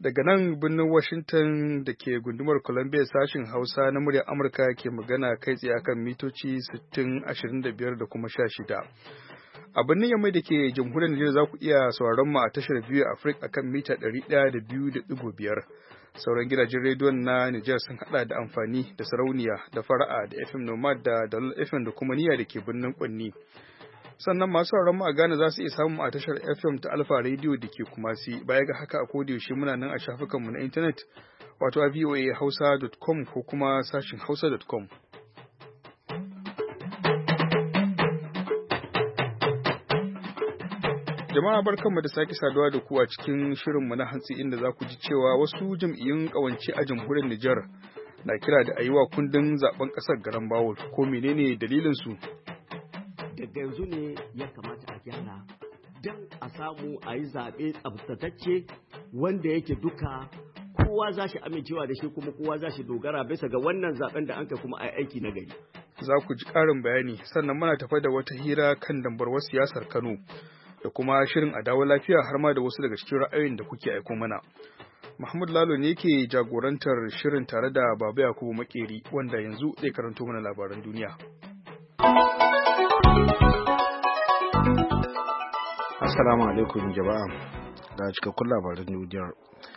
daga nan birnin Washington da ke gundumar Columbia sashin Hausa na muryar Amurka ke magana kai tsaye akan mitoci 60, 25 da kuma 16. A birnin Yamai da ke jamhuriyar Nijar za ku iya sauraron mu a tashar View Africa akan mita 102.5. Sauran gidajen rediyon na Nijar sun hada da amfani da sarauniya da fara'a da FM Nomad da Dalol FM da kuma niyya da ke birnin Kwanni. Sannan masu sauraron mu a Ghana za su iya samu a tashar FM ta Alpha Radio da ke Kumasi. Baya ga haka a yaushe muna nan a shafukanmu na intanet wato a voahausa.com ko kuma sashin hausa.com. Jama'a barkanmu da sake saduwa da ku a cikin shirinmu na hantsi inda za ku ji cewa wasu jam'iyyun ƙawance a jamhuriyar Nijar na kira da a yi wa kundin zaben ƙasar garan bawul ko menene dalilin su? Daga yanzu ne ya kamata a gyara don a samu a yi zaɓe tsabtatacce wanda yake duka kowa za shi amincewa da shi kuma kowa za shi dogara bisa ga wannan zaɓen da an kai kuma a yi aiki na gari. Za ku ji ƙarin bayani sannan muna tafa da wata hira kan dambarwar siyasar Kano da kuma shirin a dawo lafiya har ma da wasu daga cikin ra'ayoyin da kuke aiko mana. Mahmud Lalo ne ke jagorantar shirin tare da Baba Yakubu Makeri wanda yanzu zai karanto mana labaran duniya. Assalamu alaikum jama'a ga cikakkun labaran duniyar.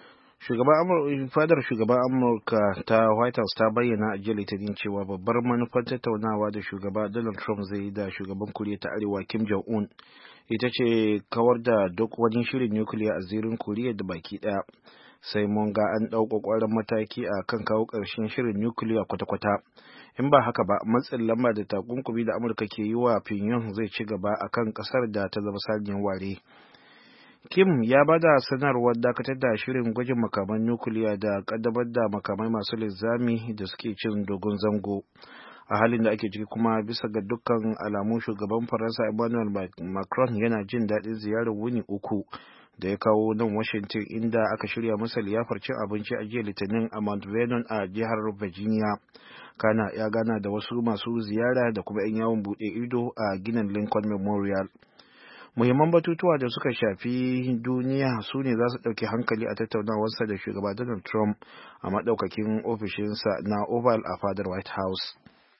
Fadar shugaban Amurka ta White House ta bayyana a jiya Litinin cewa babbar manufar tattaunawa da shugaba Donald Trump zai yi da shugaban Koriya ta Arewa Kim Jong-un ita ce kawar da duk wani shirin nukiliya a zirin Koriya da baki daya. Sai mun ga an ɗau ƙwaƙwaran mataki a kan kawo ƙarshen shirin nukiliya kwata-kwata. In ba haka ba, matsin lamba da takunkumi da Amurka ke yi wa Pyongyang zai ci gaba a kan ƙasar da ta zama saniyar ware. Kim ya bada sanarwar dakatar da shirin gwajin makaman nukiliya da ƙaddamar da makamai masu linzami da suke cin dogon zango. A halin da ake ciki kuma bisa ga dukkan alamu shugaban Faransa Emmanuel Macron yana jin daɗin ziyarar wuni uku da ya kawo nan Washington inda aka shirya masa liyafar cin abinci a jiya Litinin a Mount Vernon a jihar Virginia. Kana ya gana da wasu masu ziyara da kuma 'yan yawon buɗe ido a ginin Lincoln Memorial. Muhimman batutuwa da suka shafi duniya su ne za su ɗauki hankali a tattaunawarsa da shugaba Donald Trump a maɗaukakin ofishinsa na Oval a fadar White House.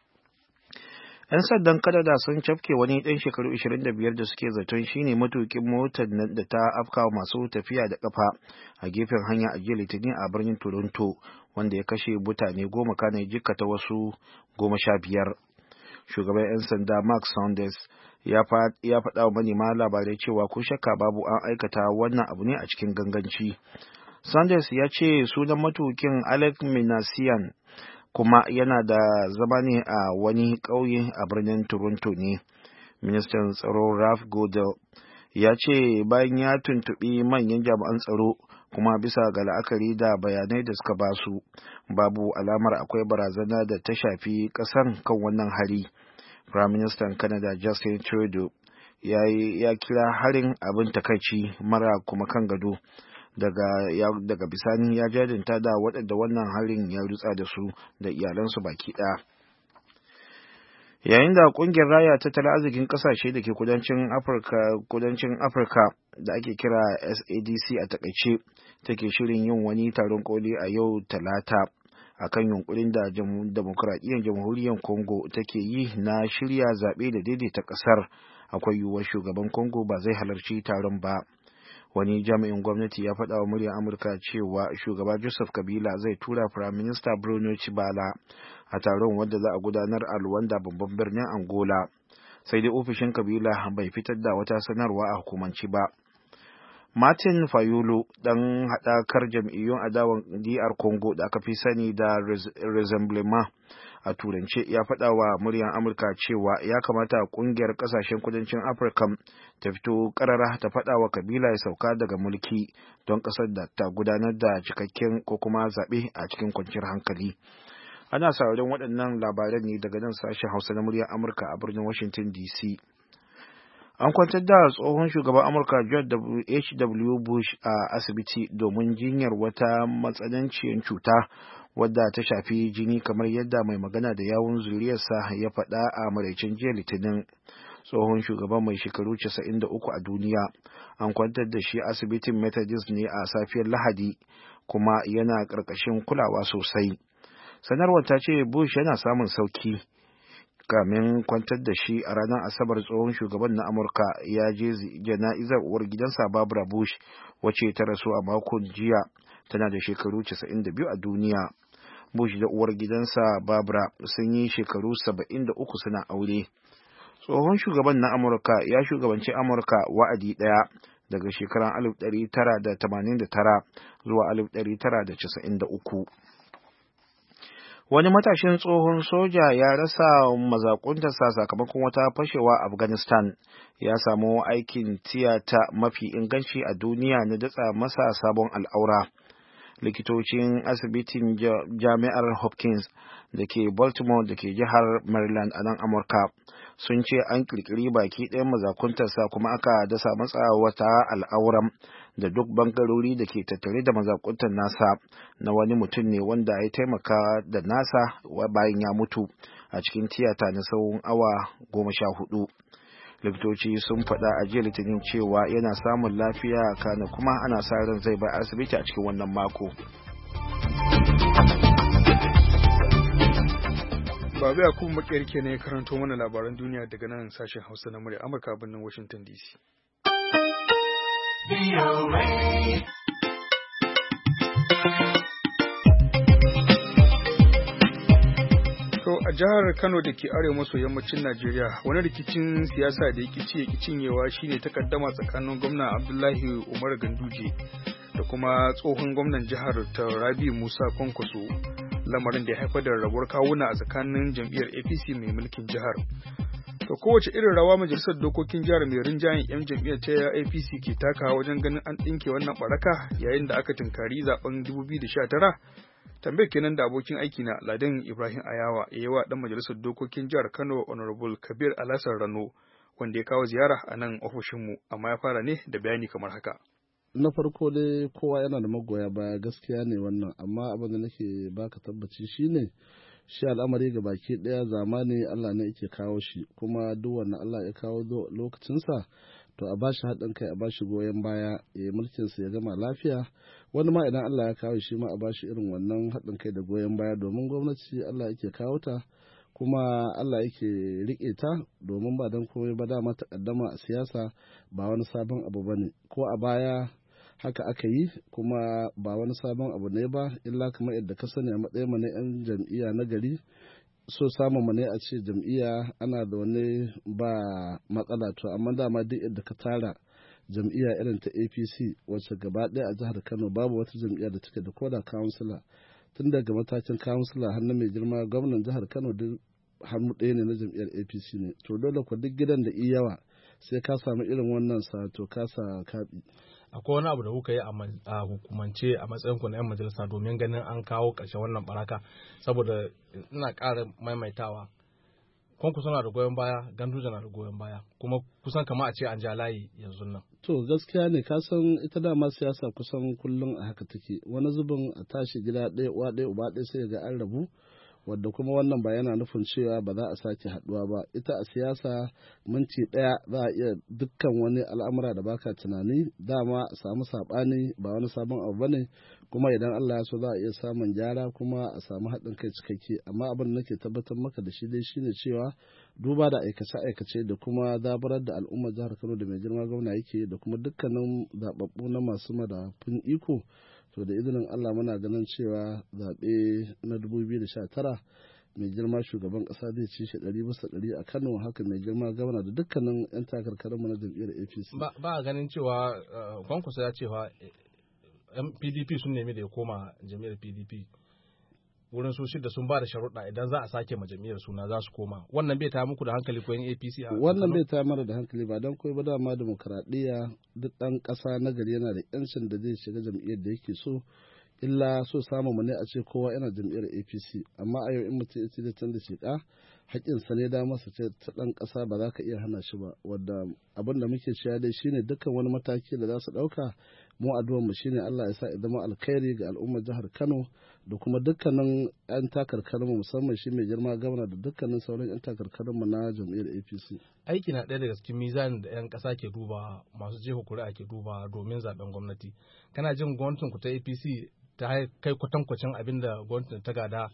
'Yan sandan Canada sun cafke wani ɗan shekaru 25 da suke zaton shine matukin motar nan da ta afkawa masu tafiya da ƙafa a gefen hanya a jiya Litinin a birnin Toronto wanda ya kashe mutane 10 kana ya jikkata wasu 15. Shugaban 'yan sanda Mark Saunders ya faɗa wa manema labarai cewa ko shakka babu an aikata wannan abu ne a cikin ganganci. Saunders ya ce sunan matukin Alec Minassian kuma yana da zama ne a wani ƙauye a birnin Toronto ne. Ministan tsaro Ralph Goodell ya ce bayan ya tuntuɓi manyan jami'an tsaro kuma bisa ga la'akari da bayanai da suka basu babu alamar akwai barazana da ta shafi ƙasar kan wannan hari. Prime Minister Canada Justin Trudeau ya kira harin abin takaici mara kuma kan gado. Daga bisani ya jadinta da waɗanda wannan harin ya rutsa da su da iyalansu baki ɗaya. Yayin da ƙungiyar raya tattalin arzikin ƙasashe da ke kudancin Afirka da ake kira SADC a takaice take shirin yin wani taron koli a yau Talata akan yunkurin da demokuraɗiyyar jamhuriyar Congo take yi na shirya zaɓe da daidaita ƙasar, akwai yiwuwar shugaban Congo ba zai halarci taron ba. Wani jami'in gwamnati ya faɗa wa muryar Amurka cewa shugaba Joseph Kabila zai tura Prime Minister Bruno Tshibala a taron wanda za a gudanar a Luanda babban birnin Angola. Sai dai ofishin Kabila bai fitar da wata sanarwa a hukumanci ba. Martin Fayulu ɗan haɗakar jam'iyyun adawan DR Congo da aka fi sani da Rassemblement a turance ya faɗa wa muryar Amurka cewa ya kamata ƙungiyar ƙasashen kudancin Afirka ta fito ƙarara ta faɗa wa Kabila ya sauka daga mulki don ƙasar da ta gudanar da cikakken ko kuma zaɓe a cikin kwanciyar hankali. Ana sauraron waɗannan labaran ne daga nan sashen Hausa na muryar Amurka a birnin Washington DC. An kwantar da tsohon shugaban Amurka George H.W. Bush a asibiti domin jinyar wata matsananciyar cuta wadda ta shafi jini kamar yadda mai magana da yawun zuriyarsa ya faɗa a maraicin jiya Litinin. tsohon shugaban mai shekaru 93 a duniya an kwantar da shi asibitin Methodist ne a safiyar Lahadi kuma yana ƙarƙashin kulawa sosai. Sanarwar ta ce Bush yana samun sauki. Kamin kwantar da shi a ranar Asabar, tsohon shugaban na Amurka ya je jana'izar uwar gidansa Barbara Bush, wacce ta rasu a makon jiya, tana da shekaru 92 a duniya. Bush da uwar gidansa Barbara sun yi shekaru 73 suna aure. Tsohon shugaban na Amurka ya shugabanci Amurka wa'adi ɗaya daga shekarar 1989 zuwa 1993. Wani matashin tsohon soja ya rasa mazakuntarsa sakamakon wata fashewa a Afghanistan. Ya samu aikin tiyata mafi inganci a duniya na datsa masa sabon al'aura. Likitocin asibitin Jami'ar Hopkins da ke Baltimore da ke jihar Maryland a nan Amurka sun ce an kirkiri baki ɗayan mazakuntarsa kuma aka dasa masa wata al'auran da duk bangarori da ke tattare da mazakuntar nasa na wani mutum ne wanda ya taimaka da nasa bayan ya mutu a cikin tiyata na tsawon awa 14. Likitoci sun faɗa a jiya Litinin cewa yana samun lafiya kana kuma ana sa ran zai bar asibiti a cikin wannan mako. Babu Yakubu Makeri ke ne karanto mana labaran duniya daga nan sashen Hausa na murya Amurka birnin Washington DC. To a jihar Kano da ke arewa maso yammacin Najeriya, wani rikicin siyasa da ya cinyewa shine takaddama tsakanin gwamna Abdullahi Umar Ganduje da kuma tsohon gwamnan jihar Rabi Musa Kwankwaso, lamarin da ya haifar da rabuwar kawuna a tsakanin jam'iyyar APC mai mulkin jihar. To kowace irin rawa majalisar dokokin jihar mai rinjayen 'yan jam'iyyar ta APC ke takawa wajen ganin an ɗinke wannan baraka yayin da aka tunkari zaben 2019? Tambayar kenan da abokin aiki na Ladan Ibrahim Ayawa ya yi wa ɗan majalisar dokokin jihar Kano Honorable Kabir Alhassan Rano, wanda ya kawo ziyara a nan ofishinmu, amma ya fara ne da bayani kamar haka. Na farko dai kowa yana da magoya baya, gaskiya ne wannan, amma abin da nake baka tabbaci shine shi al'amari ga baki daya zamani Allah ne yake kawo shi, kuma duk wanda Allah ya kawo lokacinsa to a bashi haɗin kai, a bashi goyon baya, ya yi mulkinsa ya gama lafiya. Wani ma idan Allah ya kawo shi ma a bashi irin wannan haɗin kai da goyon baya, domin gwamnati Allah yake kawo ta kuma Allah yake riƙe ta, domin ba don komai ba dama takaddama a siyasa ba wani sabon abu bane, ko a baya haka aka yi kuma ba wani sabon abu ne ba, illa kamar yadda ka sani a matsayin mu na 'yan jam'iyya na gari, so samun mu ne a ce jam'iyya ana da wani ba matsala. To amma dama duk yadda ka tara jam'iyya irin ta APC wacce gaba ɗaya a jihar Kano babu wata jam'iyya da take da koda kansila, tun daga matakin kansila har na mai girma gwamnan jihar Kano duk hannu ɗaya ne na jam'iyyar APC ne. To dole ku duk gidan da yawa sai ka samu irin wannan sa to ka sa kaɓi. Akwai wani abu da kuka yi a hukumance a matsayin ku na 'yan majalisa domin ganin an kawo ƙarshen wannan baraka? Saboda ina ƙara maimaitawa, Kwankwaso na da goyon baya, Ganduje na da goyon baya, kuma kusan kama a ce an ja layi yanzu nan. To gaskiya ne, ka san ita dama siyasa kusan kullum a haka take, wani zubin a tashi gida ɗaya uwa ɗaya uba ɗaya sai ga an rabu, wadda kuma wannan ba yana nufin cewa ba za a sake haɗuwa ba. Ita a siyasa minti ɗaya za a iya dukkan wani al'amura da baka tunani, dama a samu saɓani ba wani sabon abu bane, kuma idan Allah ya so za a iya samun gyara kuma a samu haɗin kai cikakke. Amma abin da nake tabbatar maka da shi dai shine cewa duba da aikace-aikace da kuma zaburar da al'ummar jihar Kano da mai girma gwamna yake da kuma dukkanin zaɓaɓɓu na masu madafun iko, to da izinin Allah muna ganin cewa zaɓe na 2019 mai girma shugaban ƙasa zai ci shi 100% a Kano, haka mai girma gwamna da dukkanin 'yan takarkarinmu na jam'iyyar APC. Ba a ganin cewa Kwankwaso ya cewa PDP sun nemi da ya koma jam'iyyar PDP. Wurin su shida sun ba da sharuɗa idan za a sake ma jam'iyyar suna za su koma. Wannan bai taya muku da hankali ko yan APC a wannan bai taya mara da hankali ba don koyi ba, dama demokradiyya duk ɗan ƙasa na gari yana da ƴancin da zai shiga jam'iyyar da yake so, illa so samu mu ne a ce kowa yana jam'iyyar APC. Amma a yau in mutum ya ce zai canza shiƙa haƙƙinsa ne da masa ce ta ɗan ƙasa ba za ka iya hana shi ba, wadda abin da muke cewa dai shine dukkan wani mataki da za su ɗauka mu addu'ar mu shine Allah ya sa ya zama alkhairi ga al'ummar jihar Kano da kuma dukkanin 'yan takarkarin mu, musamman shi mai girma gwamna da dukkanin sauran 'yan takarkarin mu na jam'iyyar APC. Aiki na ɗaya daga cikin mizanin da 'yan ƙasa ke duba, masu jefa kuri'a ke duba domin zaben gwamnati. Kana jin gwamnatin ku ta APC ta kai kwatankwacin abin da gwamnatin ta gada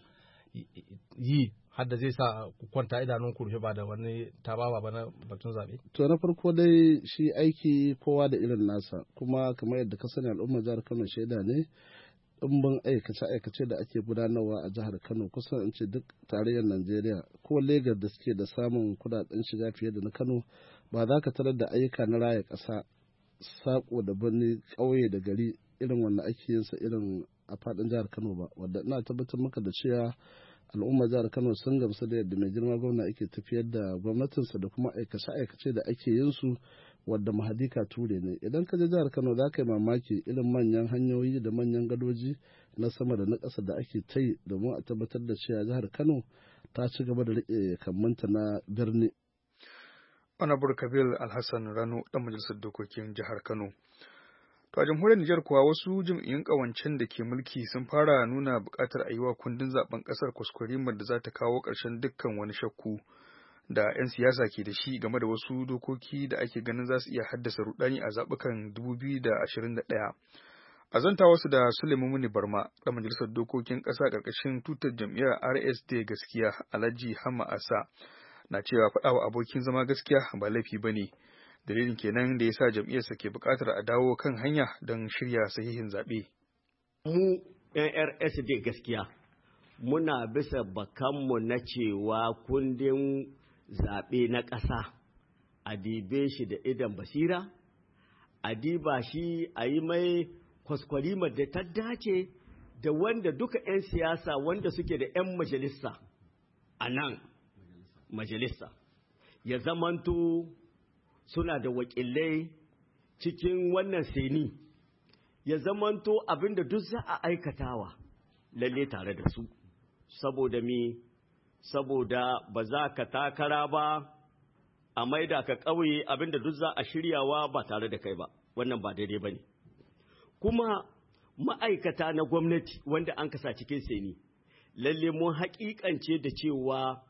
yi har da zai sa ku kwanta idanun ku rufe ba da wani tababa ba na batun zaɓe? To na farko dai shi aiki kowa da irin nasa, kuma kamar yadda ka sani al'ummar jihar Kano shaida ne, ɗumbin aikace-aikace da ake gudanarwa a jihar Kano kusan in ce duk tarayyar Najeriya ko Legas da suke da samun kudaden shiga fiye da na Kano, ba za ka tarar da ayyuka na raya ƙasa sako da birni ƙauye da gari irin wanda ake yin sa irin a faɗin jihar Kano ba, wadda ina tabbatar maka da cewa al'ummar jihar Kano sun gamsu da yadda mai girma gwamna ake tafiyar da gwamnatinsa da kuma aikace-aikace da ake yin su wadda mahadika ture ne. Idan ka je jihar Kano za ka yi mamaki irin manyan hanyoyi da manyan gadoji na sama da na ƙasa da ake ta yi domin a tabbatar da cewa jihar Kano ta ci gaba da riƙe kammanta na birni. Honorable Kabil Alhassan Rano, ɗan majalisar dokokin jihar Kano. To a jamhuriyar Nijar kuwa wasu jam'iyyun ƙawancen da ke mulki sun fara nuna buƙatar a yi wa kundin zaben ƙasar kwaskwarimar da za ta kawo ƙarshen dukkan wani shakku da 'yan siyasa ke da shi game da wasu dokoki da ake ganin za su iya haddasa rudani a zaɓukan 2021. A zanta wasu da Suleiman Muni Barma, ɗan majalisar dokokin ƙasa ƙarƙashin tutar jam'iyyar RSD gaskiya Alhaji Hamma Asa na cewa faɗawa abokin zama gaskiya ba laifi ba ne. Dalilin kenan da ya sa jam'iyyarsa ke buƙatar a dawo kan hanya don shirya sahihin zaɓe. Mu NRSD gaskiya muna bisa bakanmu na cewa kundin zaɓe na ƙasa a dibe shi da idan basira, a diba shi a yi mai kwaskwarimar da ta dace da wanda duka 'yan siyasa wanda suke da 'yan majalisa a nan majalisa ya zamanto suna da wakilai cikin wannan seni, ya zamanto abinda duk za a aikatawa lalle tare da su, saboda ba za ka takara ba a maida ka ƙauye abinda duk za a shiryawa ba tare da kai ba, wannan ba daidai ba ne. Kuma ma'aikata na gwamnati wanda an kasa cikin seni lalle mun haƙiƙance da cewa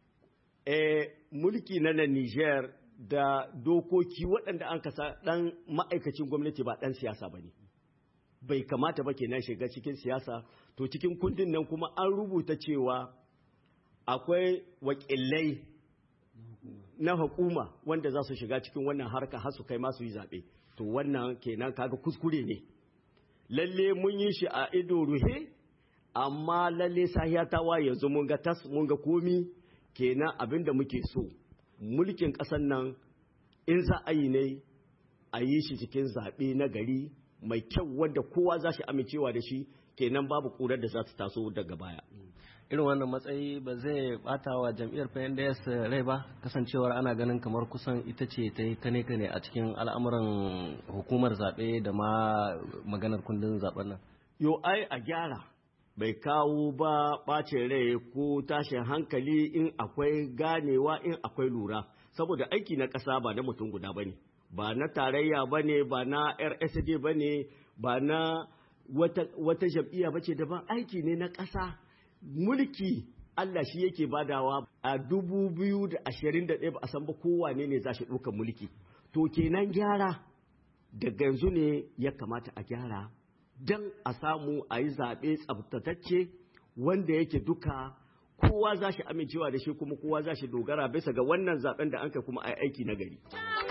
mulki na Niger da dokoki waɗanda an kasa ɗan ma'aikacin gwamnati ba ɗan siyasa ba ne, bai kamata ba kenan shiga cikin siyasa. To cikin kundin nan kuma an rubuta cewa akwai wakilai na hukuma wanda za su shiga cikin wannan harka har su kai masu yi zaɓe. To wannan kenan kaga kuskure ne, lalle mun yi shi a ido ruhe, amma lalle sahiya ta waye yanzu mun ga komi. Kenan abin da muke so mulkin ƙasar nan in za a yi ne a yi shi cikin zaɓe na gari mai kyau wanda kowa za shi amincewa da shi, kenan babu ƙurar da za ta taso daga baya. Irin wannan matsayi ba zai bata wa jam'iyyar PNDS rai ba, kasancewar ana ganin kamar kusan ita ce ta yi kane-kane a cikin al'amuran hukumar zaɓe da ma maganar kundin zaɓen nan. Yo ai a gyara bai kawo ba ɓacin rai ko tashin hankali in akwai ganewa, in akwai lura, saboda aiki na ƙasa ba na mutum guda ba ne, ba na tarayya ba ne, ba na RSD ba ne, ba na wata jam'iyya ba ce daban, aiki ne na ƙasa. Mulki Allah shi yake badawa. A 2021 ba a san ba kowane ne za shi ɗaukar mulki. To kenan gyara daga yanzu ne ya kamata a gyara don a samu a yi zaɓe tsabtatacce wanda yake duka kowa za shi amincewa da shi, kuma kowa za shi dogara bisa ga wannan zaɓen da an kai kuma a aiki na gari.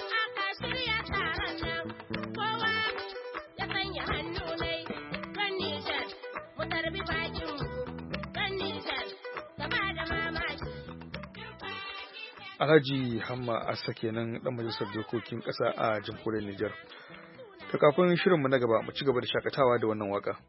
Alhaji Hamma Asa kenan ɗan majalisar dokokin ƙasa a jamhuriyar Nijar. Ta kafin shirinmu na gaba mu ci gaba da shakatawa da wannan waka.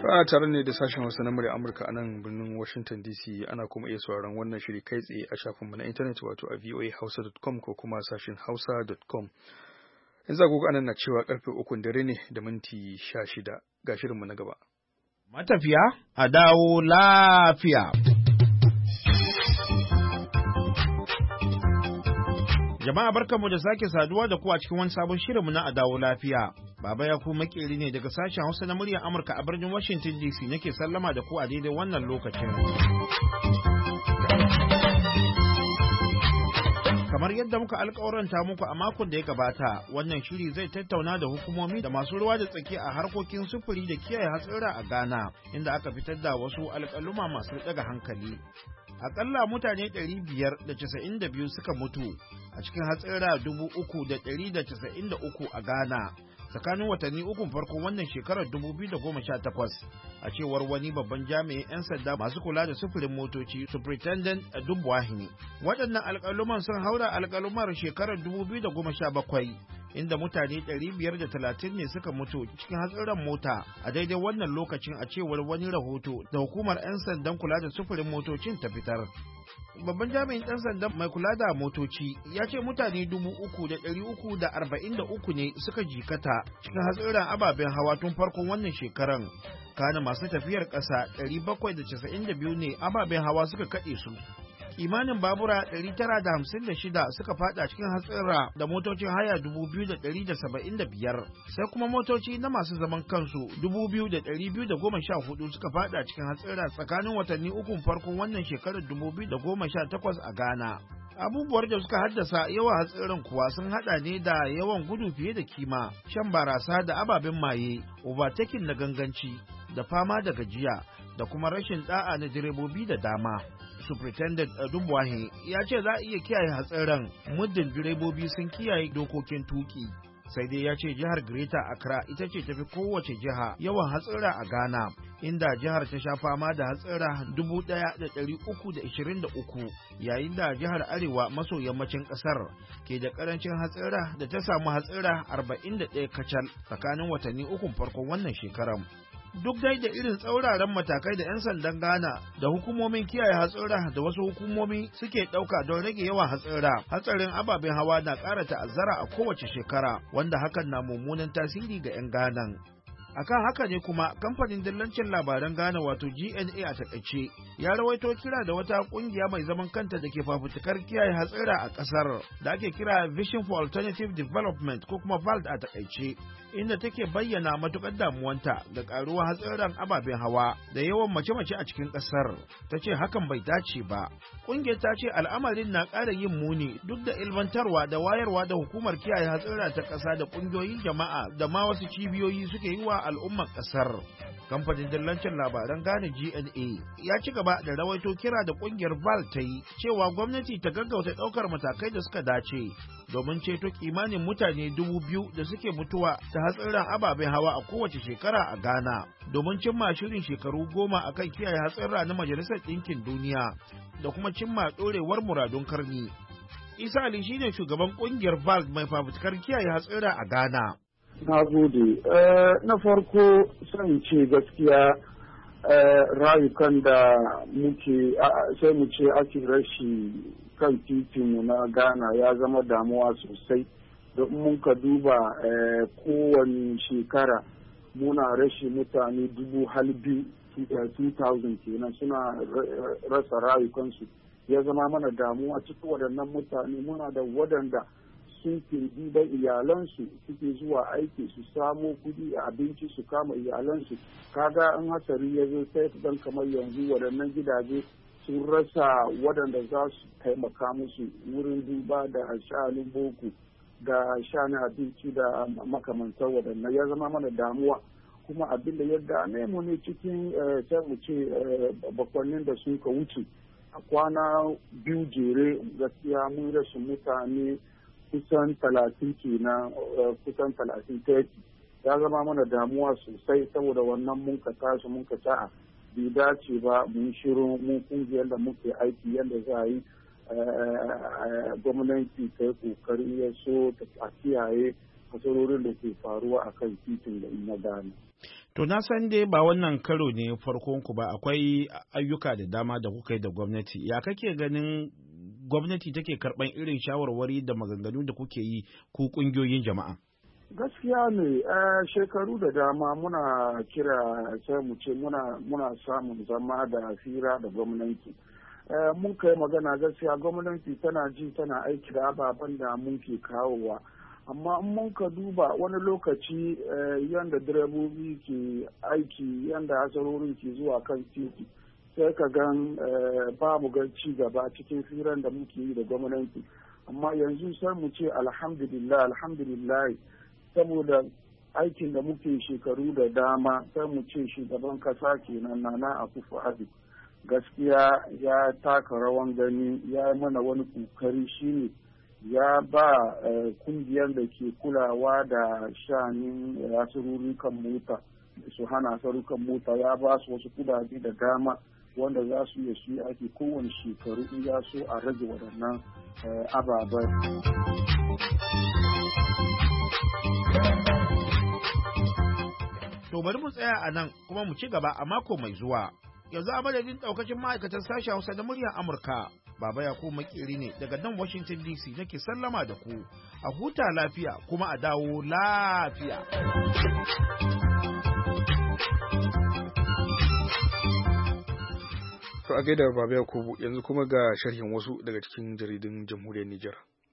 a tare ne da sashen Hausa na murya Amurka a nan birnin Washington DC. Ana kuma iya sauraron wannan shiri kai tsaye a shafinmu na intanet wato a voahausa.com ko kuma sashen hausa.com. Yanzu agogo anan na cewa karfe 3 dare ne da minti 16 ga shirinmu na gaba. Matafiya a dawo lafiya. Jama'a barkanmu da sake saduwa da ku a cikin wani sabon shirinmu na a dawo lafiya. Baba ya ku makeri ne daga sashen Hausa na muryar Amurka a birnin Washington DC nake sallama da ku a daidai wannan lokacin. Kamar yadda muka alƙawaranta muku a makon da ya gabata, wannan shiri zai tattauna da hukumomi da masu ruwa da tsaki a harkokin sufuri da kiyaye hatsira a Ghana, inda aka fitar da wasu alƙaluma masu ɗaga hankali. Akalla mutane 592 suka mutu a cikin hatsira 3,193 a Ghana tsakanin watanni ukun farko wannan shekarar 2018 a cewar wani babban jami'in 'yan sanda masu kula da sufurin motoci Superintendent Dumbwahini. Waɗannan alƙaluman sun haura alƙalumar shekarar 2017 inda mutane 530 ne suka mutu cikin hatsarin mota a daidai wannan lokacin a cewar wani rahoto da hukumar 'yan sandan kula da sufurin motocin ta fitar. Babban jami'in ɗan sandan mai kula da motoci ya ce mutane 3,343 ne suka jikata cikin hatsarin ababen hawa tun farkon wannan shekaran. Kana masu tafiyar ƙasa 792 ne ababen hawa suka kaɗe su. Kimanin babura 956 suka fada cikin hatsira da motocin haya 2,175 sai kuma motoci na masu zaman kansu 2,214 suka fada cikin hatsira tsakanin watanni ukun farkon wannan shekarar 2018 a Ghana. Abubuwar da suka haddasa yawan hatsirin kuwa sun hada ne da yawan gudu fiye da kima, shan barasa da ababen maye, overtaking na ganganci, da fama da gajiya, da kuma rashin da'a na direbobi da dama. Superintendent Dumbwahe ya ce za a iya kiyaye hatsarin muddin direbobi sun kiyaye dokokin tuki. Sai dai ya ce jihar Greater Accra ita ce tafi kowace jiha yawan hatsira a Ghana, inda jihar ta sha fama da hatsira 1,323 yayin da jihar Arewa maso yammacin ƙasar ke da ƙarancin hatsira da ta samu hatsira 41 kacal tsakanin watanni ukun farkon wannan shekarar. Duk dai da irin tsauraran matakai da 'yan sandan Ghana da hukumomin kiyaye hatsira da wasu hukumomi suke ɗauka don rage yawan hatsira, hatsarin ababen hawa na ƙara ta'azzara a kowace shekara, wanda hakan na mummunan tasiri ga 'yan Ghana. Akan haka ne kuma kamfanin dillancin labaran Ghana wato GNA a takaice ya rawaito kira da wata kungiya mai zaman kanta da ke fafutukar kiyaye hatsira a kasar da ake kira Vision for Alternative Development ko kuma VALD a takaice, inda take bayyana matukar damuwanta ga karuwar hatsiran ababen hawa da yawan mace-mace a cikin kasar. Ta ce hakan bai dace ba. Kungiyar ta ce al'amarin na ƙara yin muni duk da ilmantarwa da wayarwa da hukumar kiyaye hatsira ta ƙasa da ƙungiyoyin jama'a da ma wasu cibiyoyi suke yi wa al'ummar ƙasar. Kamfanin dillancin labaran Ghana GNA ya ci gaba da rawaito kira da ƙungiyar VAL ta yi cewa gwamnati ta gaggauta ɗaukar matakai da suka dace domin ceto kimanin mutane 2,000 da suke mutuwa ta hatsarin ababen hawa a kowace shekara a Ghana, domin cimma shirin shekaru 10 akan kiyaye hatsara na Majalisar Ɗinkin Duniya da kuma cimma ɗorewar muradun karni. Isa Ali shine shugaban ƙungiyar VAL mai fafutukar kiyaye hatsara a Ghana. Na gode. Na farko son ce gaskiya rayukan da muke sai mu ce ake rashi kan titinmu na Ghana ya zama damuwa sosai. Don mun ka duba kowane shekara muna rashi mutane 2,000 kenan suna rasa rayukansu. Ya zama mana damuwa cikin waɗannan mutane muna da waɗanda sun kirbi da iyalansu suke zuwa aiki su samo kudi a abinci su kama iyalansu. Kaga an hatsari ya zo sai dan kamar yanzu waɗannan gidaje sun rasa waɗanda za su taimaka musu wurin duba da sha'anin boko da sha'anin abinci da makamantar waɗannan. Ya zama mana damuwa kuma abin da ya dame mu ne cikin sai mu ce bakwannin da sun ka wuce a kwana 2 jere gaskiya mun rasa mutane kusan 30 kenan, kusan 30 ya zama mana damuwa sosai saboda wannan mun ka tashi mun ka ta'a bai dace ba mun shiru mun kungiyar da muke aiki yadda za a yi gwamnati ta yi kokari ya so a kiyaye hasarorin da ke faruwa a kan titin da na gane. To na san dai ba wannan karo ne farkon ku ba, akwai ayyuka da dama da kuka yi da gwamnati. Ya kake ganin gwamnati take karɓan irin shawarwari da maganganu da kuke yi ku ƙungiyoyin jama'a? Gaskiya ne, shekaru da dama muna kira sai mu ce muna samun zama da hira da gwamnati. Mun kai magana gaskiya gwamnati tana ji tana aiki da ababen da mun ke kawowa. Amma in mun ka duba wani lokaci yanda direbobi ke aiki, yanda hasarorin ke zuwa kan titi, sai ka gan ba mu ga ci gaba cikin firan da muke yi da gwamnati. Amma yanzu sai mu ce alhamdulillah saboda aikin da muke shekaru da dama, sai mu ce shugaban kasa kenan Nana Akufo-Addo gaskiya ya taka rawan gani, ya mana wani kokari, shine ya ba kungiyar da ke kulawa da shanin hasarurukan mota, su hana hasarurukan mota, ya ba su wasu kudade da dama wanda za su iya su yi ake kowane shekaru in ya so a rage waɗannan ababen. To bari mu tsaya a nan kuma mu ci gaba a mako mai zuwa. Yanzu a madadin ɗaukacin ma'aikatan sashen Hausa da muryar Amurka, Baba Yakubu Makeri ne daga nan Washington DC nake sallama da ku. A huta lafiya kuma a dawo lafiya. To a gaida Baba Yakubu, yanzu kuma ga sharhin wasu daga cikin jaridun Jamhuriyar Nijar.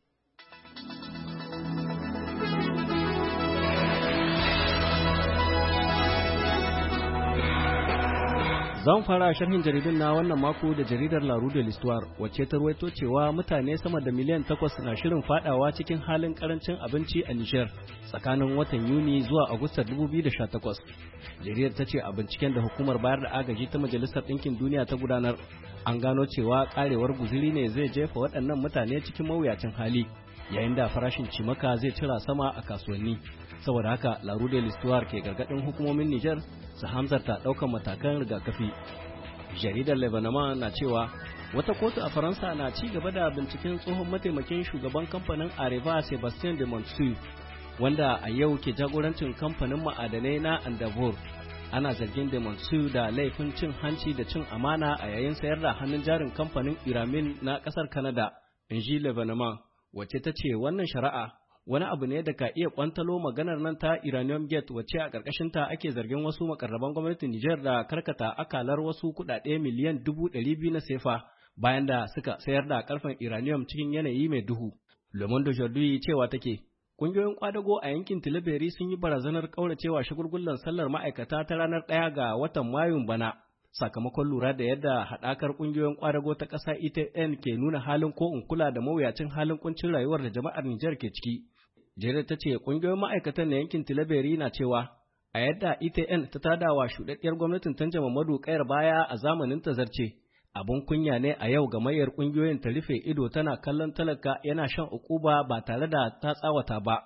Zan fara sharhin jaridun na wannan mako da jaridar La Rue de l'Histoire, wacce ta ruwaito cewa mutane sama da miliyan 8 na shirin fadawa cikin halin karancin abinci a Nijar tsakanin watan Yuni zuwa Agusta 2018. Jaridar ta ce a binciken da hukumar bayar da agaji ta Majalisar Ɗinkin Duniya ta gudanar, an gano cewa karewar guzuri ne zai jefa waɗannan mutane cikin mawuyacin hali, yayin da farashin cimaka zai cira sama a kasuwanni. Saboda haka La Rue de l'Histoire ke gargaɗin hukumomin Nijar su hamzarta ɗaukar matakan rigakafi. Jaridar Lebanon na cewa wata kotu a Faransa na ci gaba da binciken tsohon mataimakin shugaban kamfanin Areva Sebastien de Montsou, wanda a yau ke jagorancin kamfanin ma'adanai na Andavour. Ana zargin de Montsou da laifin cin hanci da cin amana a yayin sayar da hannun jarin kamfanin Iramin na ƙasar Canada, in ji Lebanon, wacce ta ce wannan shari'a wani abu ne da ka iya kwantalo maganar nan ta Iranium Gate, wacce a ƙarƙashinta ake zargin wasu makarraban gwamnatin Nijar da karkata akalar wasu kuɗaɗe miliyan 200,000 na sefa bayan da suka sayar da karfen Iranium cikin yanayi mai duhu. Le Monde Aujourd'hui cewa take ƙungiyoyin kwadago a yankin Tilaberi sun yi barazanar ƙauracewa shagulgullan sallar ma'aikata ta ranar 1 ga watan Mayun bana, sakamakon lura da yadda haɗakar ƙungiyoyin kwadago ta ƙasa ETN ke nuna halin ko in kula da mawuyacin halin kuncin rayuwar da jama'ar Nijar ke ciki. Jaridar ta ce ƙungiyoyin ma'aikatan na yankin Tilaberi na cewa a yadda ETN ta tadawa shuɗaɗɗiyar gwamnatin Tanja Mamadu ƙayar baya a zamanin tazarce, abun kunya ne a yau gamayyar ƙungiyoyin ta rufe ido tana kallon talaka yana shan ukuba ba tare da ta tsawata ba.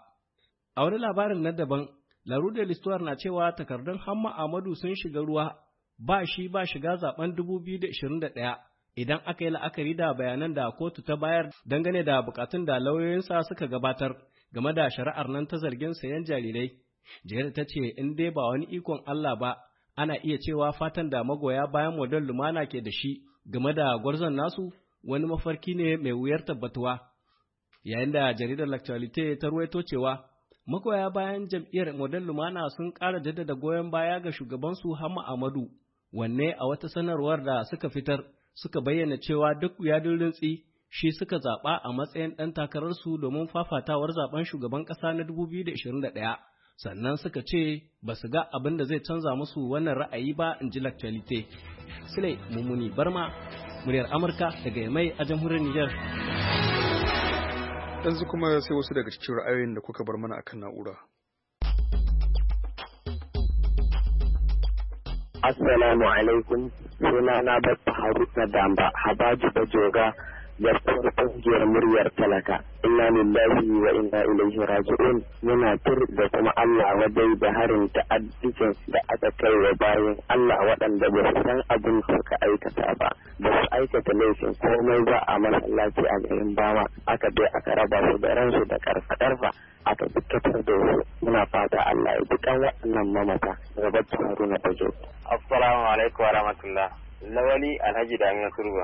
A wani labarin na daban, La Rue de l'Histoire na cewa takardun Hamma Ahmadu sun shiga ruwa ba shi ba shiga zaben 2021 idan aka yi la'akari da bayanan da kotu ta bayar dangane da bukatun da lauyoyinsa suka gabatar game da shari'ar nan ta zargin sayan jarirai. Jihar ta ce in dai ba wani ikon Allah ba, ana iya cewa fatan da magoya bayan model lumana ke da shi game da gwarzon nasu wani mafarki ne mai wuyar tabbatuwa. Yayin da jaridar L'Actualité ta ruwaito cewa magoya bayan jam'iyyar model lumana sun ƙara jaddada goyon baya ga shugabansu Hamma Ahmadu, wanne a wata sanarwar da suka fitar suka bayyana cewa duk yadin rintsi shi suka zaɓa a matsayin ɗan takararsu domin fafatawar zaben shugaban ƙasa na 2021, sannan suka ce ba su ga abin da zai canza musu wannan ra'ayi ba, in ji L'Actualité. Sule Mummuni Barma, muryar Amurka daga Yamai a jamhuriyar Nijar. Yanzu kuma sai wasu daga cikin ra'ayoyin da kuka bar mana akan na'ura. Assalamu alaikum, sunana Baffa Haruna Damba, Habaji Bajoga, gaskiyar kungiyar muryar talaka inna lillahi wa inna ilaihi raji'un yana tur da kuma Allah wadai da harin ta'addicin da aka kai wa bayan Allah waɗanda ba su san abin suka aikata ba su aikata laifin komai ba a masallaci a garin Bama aka bai aka raba su da ransu da karfa aka dukkatar da su muna fata Allah ya dukan waɗannan mamata gaba da Haruna Bajo. Assalamu alaikum wa rahmatullah. Lawali Alhaji Damina Turba.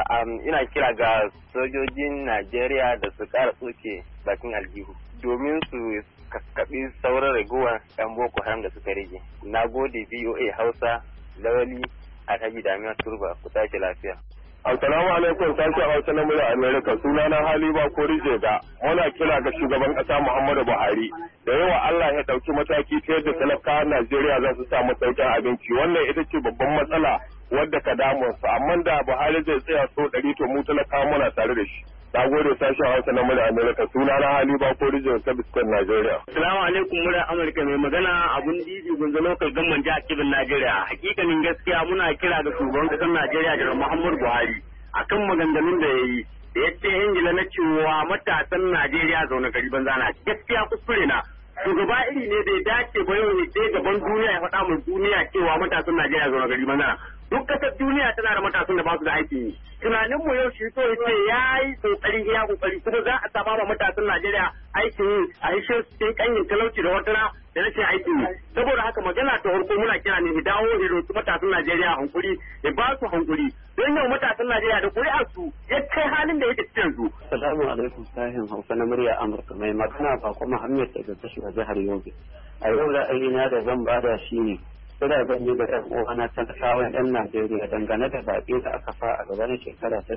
Ina kira ga sojojin Najeriya da su ƙara tsoke bakin aljihu domin su kakkaɓi sauran ragowar 'yan Boko Haram da suka rage. Na gode VOA Hausa, Lawali Alhaji Damina Turba, ku tashi lafiya. Assalamu alaikum, sashen Hausa na murya Amerika, sunana Haliba Korije da muna kira ga shugaban ƙasa Muhammadu Buhari da yawa Allah ya ɗauki mataki ta yadda talakawan Najeriya za su samu sauƙin abinci. Wannan ita ce babban matsala wadda ka damu su, amma da Buhari zai tsaya so 100 to mu talakawa muna tare da shi. Na gode sashen Hausa na murya Amerika, sunana Haliba Korije ta Biskon Najeriya. Assalamu alaikum murya Amurka, mai magana abun didi gunzo lokal gamman jihar Kebbi Najeriya. Hakikanin gaskiya muna kira ga shugaban ƙasar Najeriya da Muhammadu Buhari akan maganganun da ya yi da ya ce Ingila na cewa matasan Najeriya zaune gari banza na gaskiya kuskure na shugaba iri ne da ya dace ba yau ne gaban duniya ya faɗa mu duniya cewa matasan Najeriya zaune gari banza na duk kasar duniya tana da matasan da ba su da aikin yi tunanin mu yau shi so yace yayi kokari kuma za a saba ma matasan Najeriya aikin yi a hishe cikin kanyin talauci da wata da rashin aikin yi saboda haka magana ta farko muna kira ne mu dawo da roƙi matasan Najeriya hankuri da ba su hankuri don yau matasan Najeriya da ƙuri'ar su ya kai halin da yake cikin su. Assalamu alaikum sahin Hausa na murya Amurka mai magana ba kuma Muhammad daga tashar jihar Yobe. A yau ra'ayina da zan bada shi ne kira zan yi ga ɗan uwana talakawan 'yan Najeriya dangane da zaɓe da aka fa a gaban shekara ta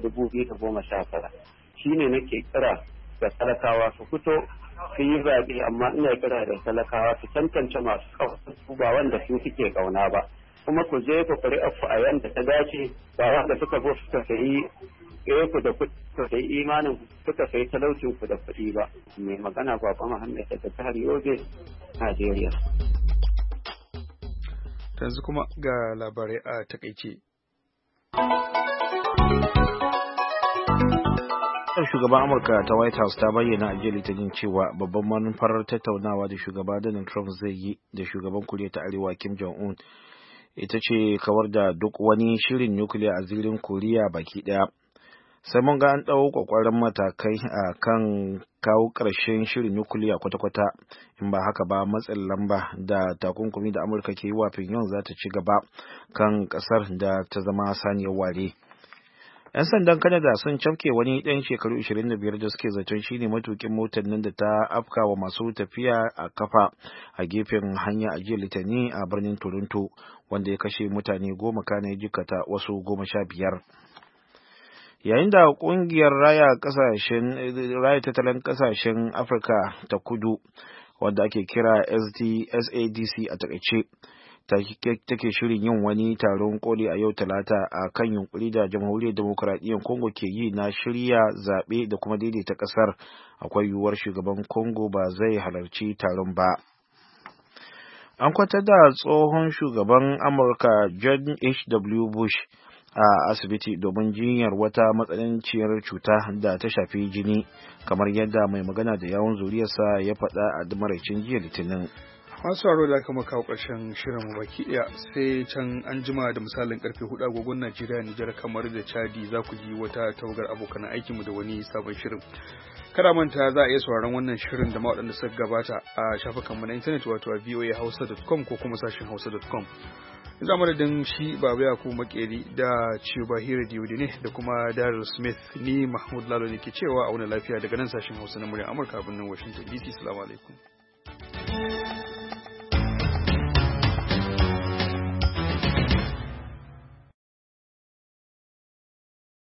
2019 shine nake kira da talakawa su fito su yi zaɓe amma ina kira da talakawa su tantance masu kawo ba wanda su suke kauna ba kuma ku je ku ƙuri'ar ku a yanda ta dace ba wanda suka zo suka sayi ku da suka sayi imanin suka sayi talaucin ku da kuɗi ba mai magana Baba Muhammad daga jihar Yobe Najeriya. Yanzu kuma ga labarai a takaice. Shugaban Amurka ta White House ta bayyana a jiya Litinin cewa babban manufar tattaunawa da shugaba Donald Trump zai yi da shugaban Koriya ta Arewa Kim Jong-un ita ce kawar da duk wani shirin nukiliya a zirin Koriya baki daya. Sai mun ga an ɗau kwakwaran matakai a kan kawo ƙarshen shirin nukiliya kwata-kwata in ba haka ba matsin lamba da takunkumi da Amurka ke yi wa Pyongyang za ta ci gaba kan ƙasar da ta zama saniyar ware. 'Yan sandan Canada sun cafke wani ɗan shekaru 25 da suke zaton shine matukin motar nan da ta afka wa masu tafiya a kafa a gefen hanya a jiya Litinin a birnin Toronto wanda ya kashe mutane 10 kana ya jikata wasu 15. Yayin da kungiyar raya tattalin kasashen Afirka ta kudu wanda ake kira SADC a takaice take shirin yin wani taron koli a yau Talata a kan yunkuri da jamhuriyar demokuraɗiyyar Congo ke yi na shirya zaɓe da kuma daidaita ƙasar, akwai yiwuwar shugaban Congo ba zai halarci taron ba. An kwantar da tsohon shugaban Amurka George H.W. Bush a asibiti domin jinyar wata matsananciyar cuta da ta shafi jini, kamar yadda mai magana da yawun zuriyarsa ya faɗa a maraicin jiya Litinin. Masu haro da aka kawo ƙarshen shirin baki ɗaya sai can an jima da misalin karfe 4 agogon Najeriya, Nijar, kamar da Chadi za ku ji wata tawagar abokan aikinmu da wani sabon shirin. Kada manta za a iya sauraron wannan shirin da ma waɗanda suka gabata a shafukanmu na intanet wato a voahausa.com ko kuma sashin hausa.com. Za mu da shi Baba Yakubu Makeri da Chubahiro Diodine da kuma Daryl Smith, ni Mahmud Lalo ne ke cewa a wani lafiya daga nan sashin Hausa na muryar Amurka a birnin Washington DC. Assalamu alaikum.